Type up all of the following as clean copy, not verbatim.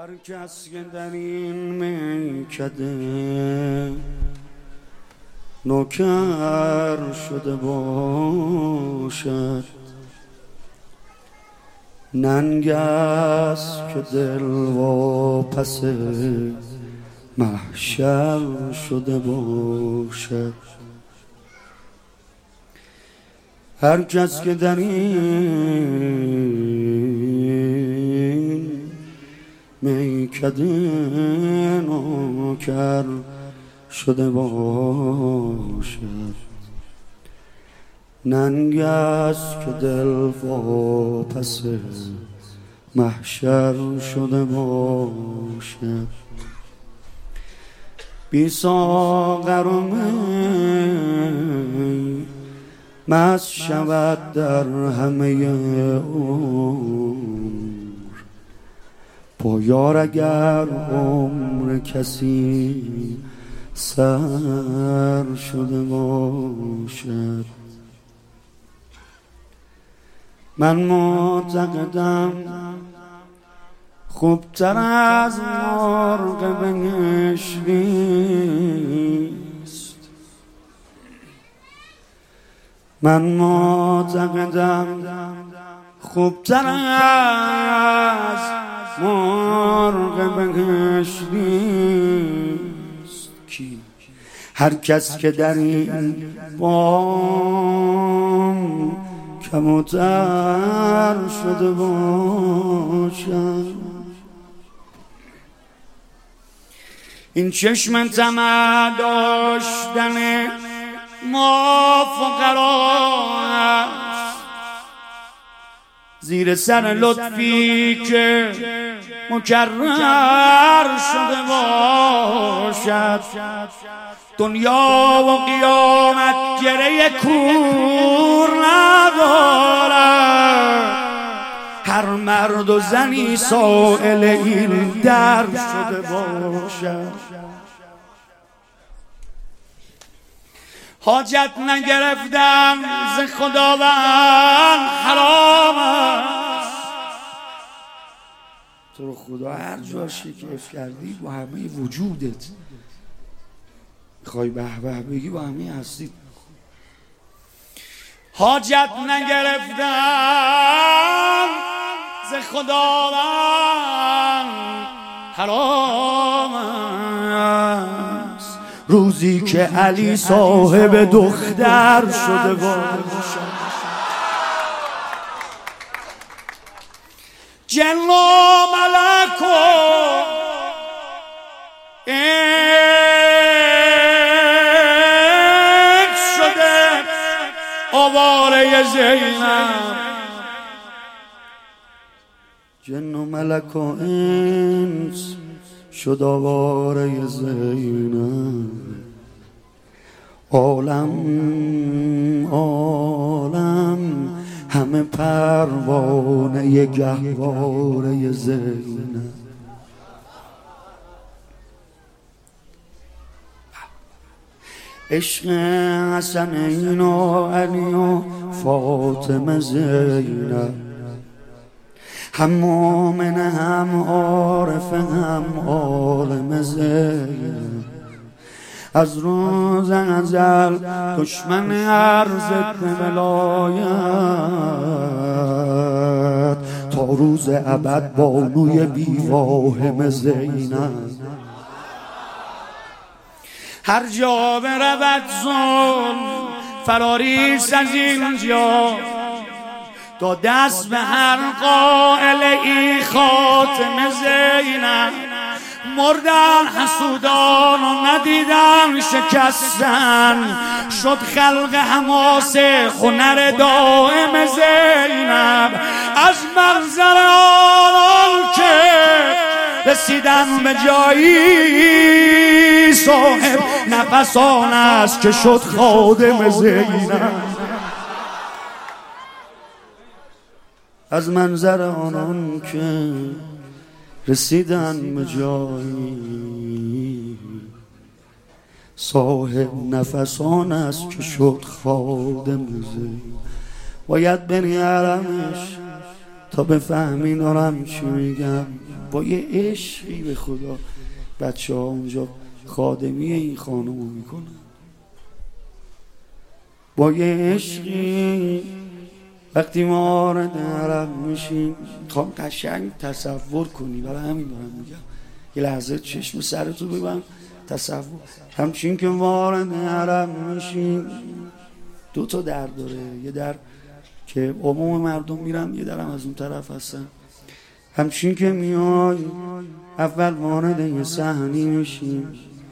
هر کس که در این میکده نوکر شده باشد، ننگ است که دل واپس محشر شده باشد. هر کس که در این میکده نوکر شده باشد، ننگ است که دل واپس محشر شده باشد. بی ساغر و می مست شود در همه عمر، با یار اگر عمر کسی سر شده باشد. من معتقدم خوبتر از مرغ بهشت نیست. من معتقدم خوبتر از مرغ بهشت نیست. کی؟ هر کس که در این بام کمتر شده باشد. این چشم طمع داشتن ما فقراست، زیر سر لطفی که مکرر شده باشد. دنیا و قیامت گره کور ندارد، هر مرد و زنی سائل این در شده باشد. حاجت نگرفتم ز خداوند حرام است. تو رو خدا هر جا شکف کردی با همه وجودت میخوای به به بگی با همه هستی. حاجت نگرفتم ز خداوند حرام است، روزی که علی صاحب دختر شده باشد. جن و ملک و انس شده آواره زینب. جن و ملک و انس شد آواره زینب. عالم همه پروانه گهواره زینب. عشق حسنین و علی و فاطمه زینب، هم مومن هم عارف هم عالم زینب. از روز ازل دشمن عرض ولایت، تا روز ابد بانوی بیواهم زینب. هر جا برود ظلم فراریست از اینجا، تا دست به هر قائل ای خاتم زینب. مردن حسودان و ندیدن شکستن، شد خلق حماس هنر دائم زینب. از منظر آنان که رسیدن به جایی، صاحب نفسان است که شد خادم زینب. از منظر آنان که رسیدن به جایی، صاحب نفسان است که شد خادم زینب. باید بری حرمش تا بفهمی دارم چی میگم. با یه عشقی به خدا بچه ها اونجا خادمی این خانمو میکنن، با یه عشقی وقتی ما وارد حرم میشیم. خواهم قشنگ تصور کنی، برای همین دارم میگم یه لحظه چشم سرتو ببند تصور. همچین که وارد حرم میشیم 2 تا در داره، یه در که عموم مردم میرن، یه درم از اون طرف هستن. همچین که میای اول وارد یه صحنی میشیم،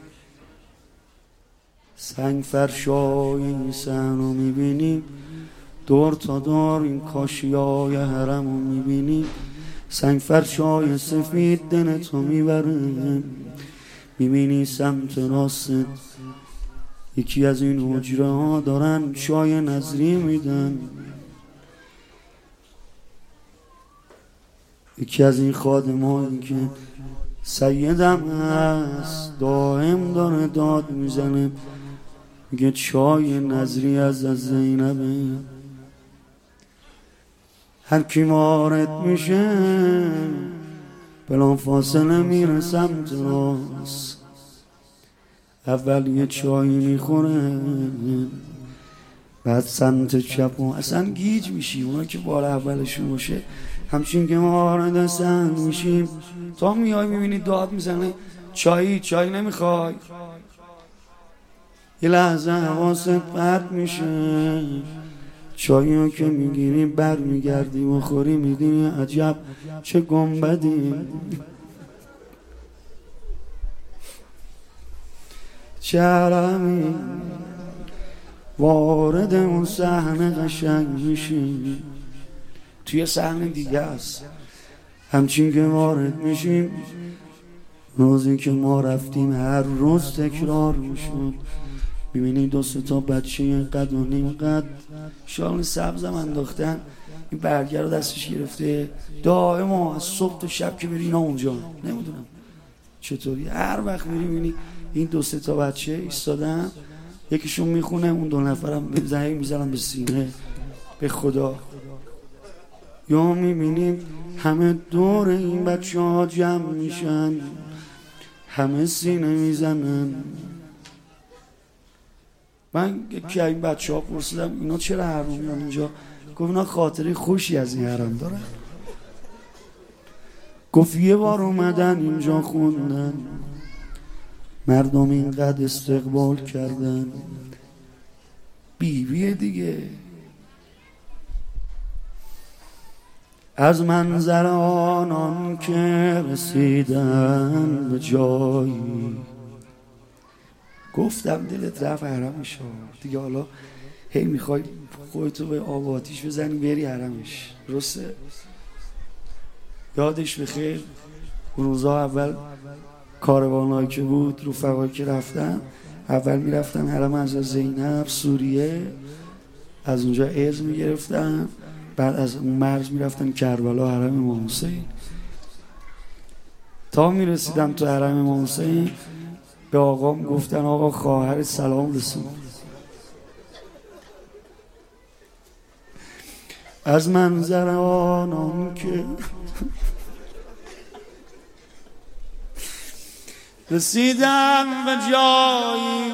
سنگ فرشای این صحنو میبینیم، دور تا دور این کاشیای حرمو میبینیم. سنگ فرشای سفید دلتو میبره، میبینی سمت راست یکی از این حجره ها دارن چای نظری میدن. یکی از این خادمایی که سیدم هست دائم داره داد میزنه، میگه چای نظری از زینبه. هر کی وارد میشه بلا فاصله میره سمت راست، اول یه چای میخوره، بعد سمت چپ و اصلا گیج میشیم. اونا که بار اولشون باشه همچین که ما وارد صحن میشیم تا میای میبینی داد میزنه چای نمیخوای. یه لحظه حواست پرت میشه، چایی رو که میگیری بر میگردی و خوری میدینی عجب چه گنبدی، چه حرمی. وارد اون صحنه قشنگ میشی، توی صحنه دیگه است. همچین که وارد میشیم روزی که ما رفتیم هر روز تکرار میشد. میبینی 2 تا بچه قد و نیم قد شال سبزم انداختن، این برگر رو دستش گرفته دائم از صبح تا شب که بری اینا اونجا نمیدونم چطوری هر وقت میری میبینی این 2 تا بچه ایستادن، یکیشون میخونه اون 2 نفرم زنگ میزنن به سینه به خدا. یا میبینیم همه دور این بچه ها جمع میشن، همه سینه میزنن. من یکی این بچه ها پرسیدم اینا چرا حرم میان اینجا؟ گفت اینا خاطره خوشی از این حرم دارن. گفت یه بار اومدن اینجا خوندن، مردم اینقدر استقبال کردن. بیبیه دیگه. از منظر آنان که رسیدن به جایی، گفتم دلت رفت حرمش دیگه، حالا هی میخوای خودتو به آب و آتیش بزنی بری حرمش. درسته؟ یادش بخیر اون روزا اول کاروانایی که بود رفقایی که رفتن اول میرفتن حرم از زینب سوریه، از اونجا ارز میگرفتن، بعد از اون مرز میرفتن کربلا حرم امام حسین. تا میرسیدم تو حرم امام حسین به آقام گفتن آقا خواهر سلام رسون. از منظر آنان که رسیدم به جایی،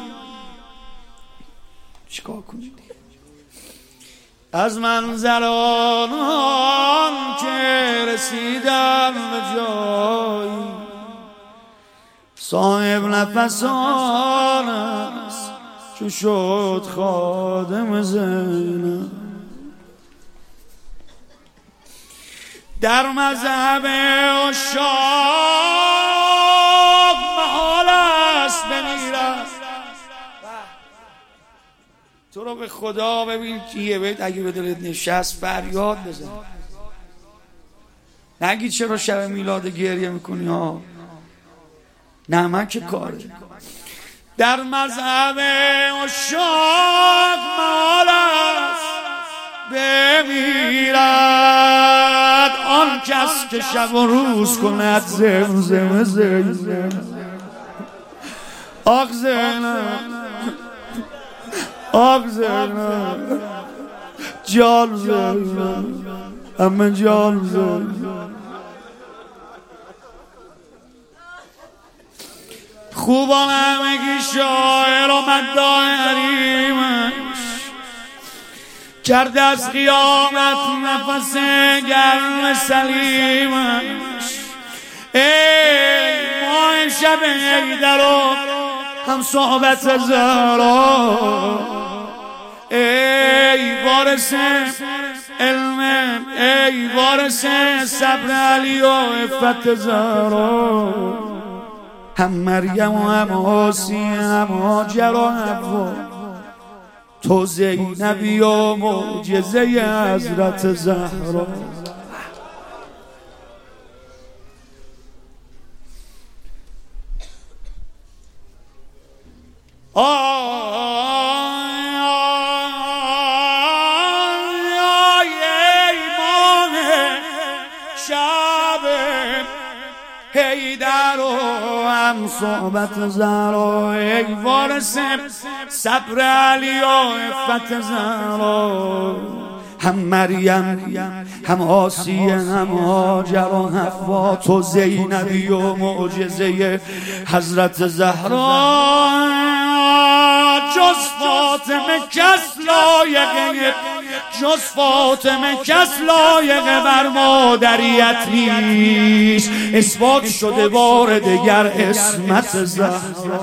چیکار کنید؟ از منظر آنان که رسیدم به جایی، صاحب نفسان است چو شد خادم زینب. در مذهب عشاق محال است بمیرد. تو رو به خدا ببین یه بیت اگه به دلت نشست فریاد بزن، نگی چرا شب میلاد گریه میکنی ها، نمک کاره. در مذهب عشاق محال است بمیرد آن کس که شب و روز کند زمزم زینب. آخ زینب، آخ زینب، جان زینب. همه جان زد خوبان همگی شاعر و مداح حریمش کرد از قیامت نفس گرم سلیمش ای ماه شب حیدر و هم صحبت زهرا ای وارث علم ای وارث صبر علی و عفت زهرا هم مریم و هم آسیه هم هاجر و حوا تو زینبی و معجزه حضرت زهرا حیدر و هم صحبت زهرا ای وارث صبر علی و عفت زهرا هم مریم هم آسیه هم هاجر و حوا تو زینبی و معجزه حضرت زهرا جز فاطمه کس لایق جز فاطمه کس لایق بر مادریت نیست اثبات شده بار دگر اسمت زهرا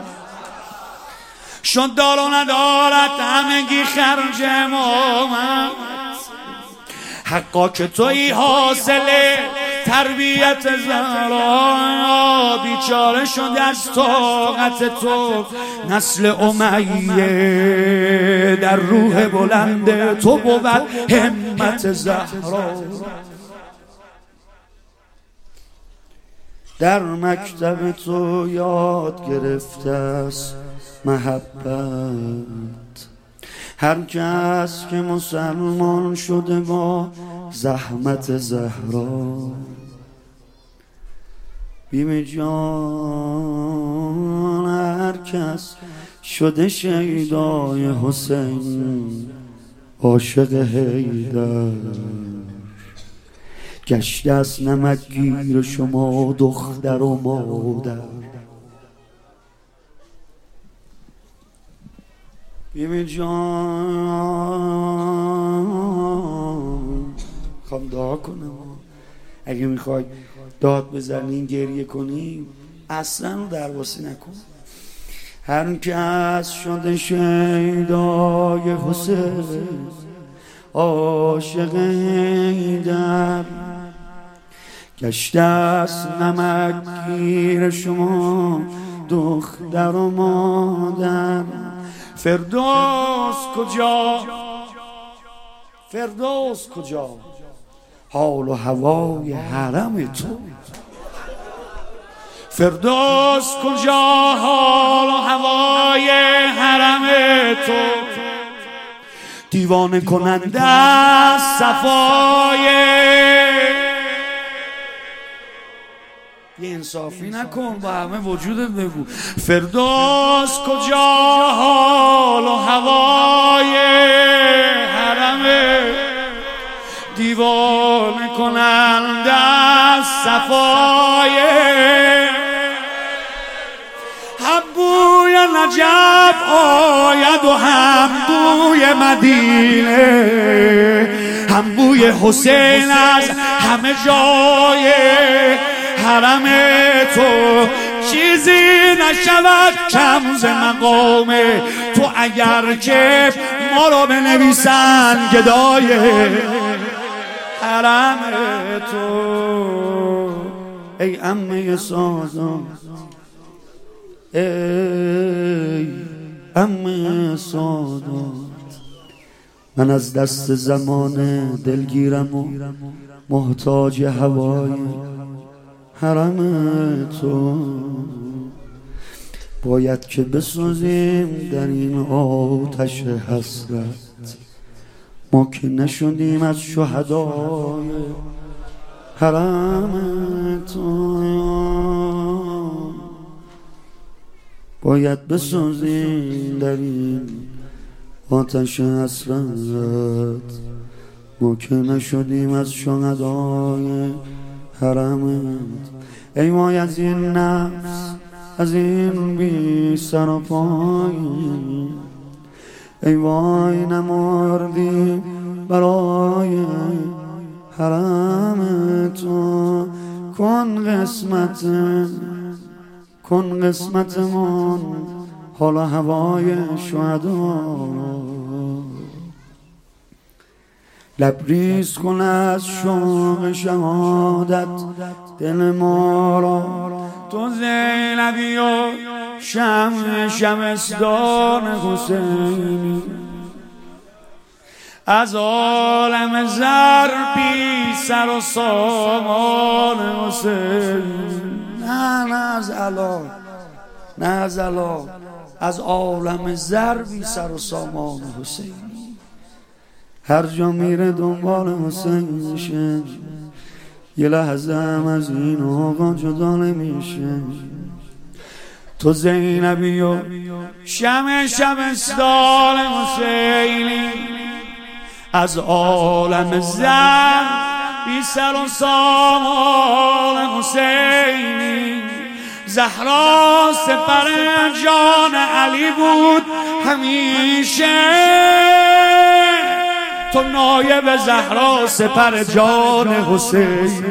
شد دار و ندارد همگی خرج امامت حقا که توی حاصل تربیت زهرا بیچاره شد از طاقت تو نسل امیه در روح بلند تو بود همت زهرا در مکتب تو یاد گرفته است محبت هر کس که مسلمان شده با زحمت زهرا بیم جان هر کس شده شیدای حسین عاشق حیدر گشته از نمکگیر شما دختر و مادر بیم جان خوام دعا کنم اگه میخوای داد بزنین گریه کنیم اصلا رو درواسی نکن هر کس شده شیدای حسین عاشق حیدر گشته است نمکگیر شما دختر و مادر فردوس کجا فردوس کجا حال و هوای حرم تو فردوس کجا حال و هوای حرم تو دیوانه کننده صفای یه انصافی نکن با همه وجودت بگو فردوس کجا حال و هوای حرم دیوانه کننده صفای هم بوی نجف آید و هم بوی مدینه هم بوی حسین از همه جای حرم تو چیزی نشود کم ز مقام تو اگر که ما را بنویسن گدای حرم تو ای عمه سادات ای عمه سادات من از دست زمان دلگیرم و محتاج هوای حرم تو باید که بسوزیم در این آتش حسرت ما که نشدیم از شهدای حرم تو باید بسوزیم در این آتش حسرت ما که نشدیم از شهدای حرمت. ای وای از این نفس، از این بی سر و پای، ای وای نمردیم برای حرم تو. کن قسمتمون حالا هوای شهدا. لبریز کن از شوق شهادت دل ما را. تو زینبی و شمستان حسینی، از عالم زر بی سر و سامان حسینی. نه از علا، از عالم زر بی سر و سامان حسینی. هر جا میره دنبال حسین میشه، یه لحظه هم از این آقا جدا نمیشه. تو زینبی و شمستان حسینی، از عالم زر بی سر و سامان حسینی. زهرا سپر جان علی بود همیشه، تو نایب زهرا سپر جان حسین.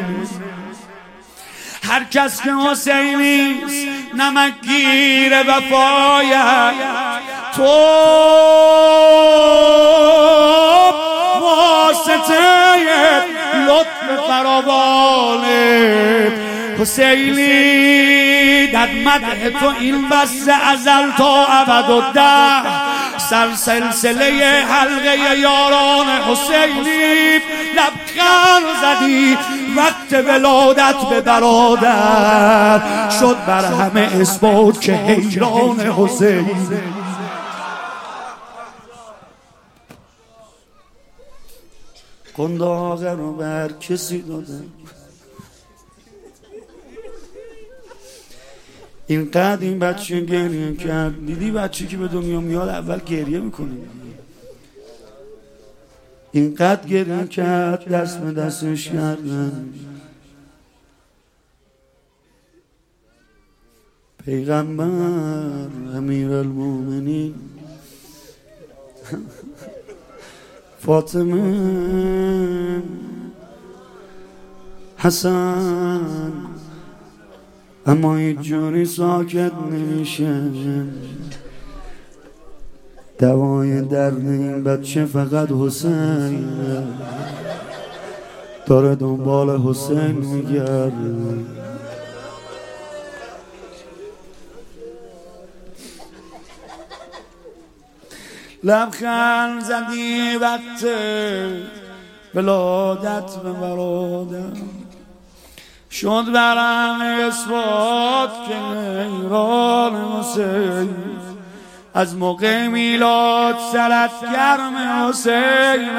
هر کس که حسینیست نمکگیر وفایت، تو واسطه لطف فراوان حسینی. در مدح تو این بس ازل تا ابدالدهر، سلسله حلقه یاران حسینی. لبخند زدی وقت ولادت به برادر، شد بر همه اثبات که حیران حسین. قنداق رو بر کسی دادم، اینقدر این بچه گریه کرد. دیدی بچه که به دنیا میاد اول گریه میکنه، اینقدر گریه کرد دست به دستش کردن. پیغمبر امیرالمومنین فاطمه حسن، اما هیچ جوری ساکت نمیشه. دوای درد این بچه فقط حسین، داره دنبال حسین میگرده. لبخند زدی وقت ولادت به برادر، شد برم اثبات که حیران حسین. از موقع میلاد سرت گرم حسین.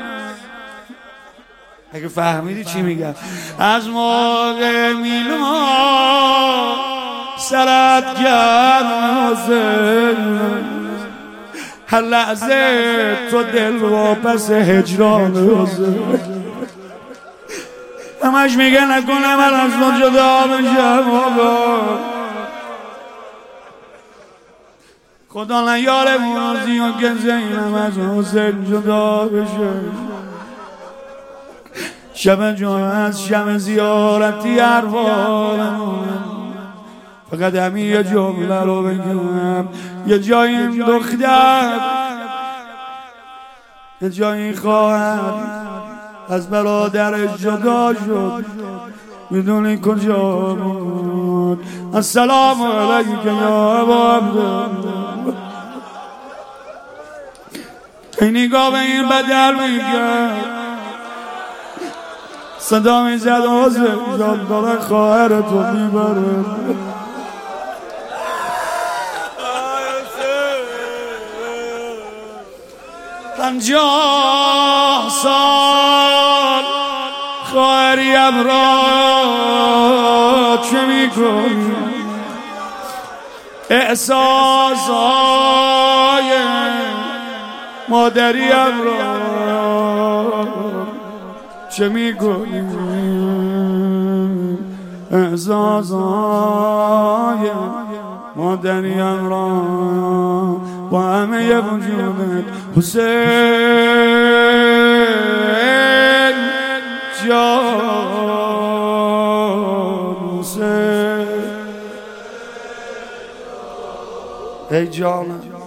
اگه فهمیدی چی میگم؟ از موقع میلاد سرت گرم حسین. هر لحظه تو دل واپس هجران حسین. همش میگه نکنه من از تو جدا بشم آقا، خدا نیاره موازی و که زینم از حسین جدا بشه. شب جمعه از شب زیارتی ارواحمون، فقط همین یه جمله رو بگم. یه جای این دختر، یه جای این خواهر از برادرش جدا شد، میدونی کجا بود؟ السلام علیک یا ابا عبدالله. این نگاه به این بدل میگرد، صدا میزد حسین جان داره خواهرتو میبره. 50 سال خواهریم را چه میکنی؟ احساسهای مادریم را که میگوییم اعزازای مادریان را با همه وجودت حسین جان حسین ای جانم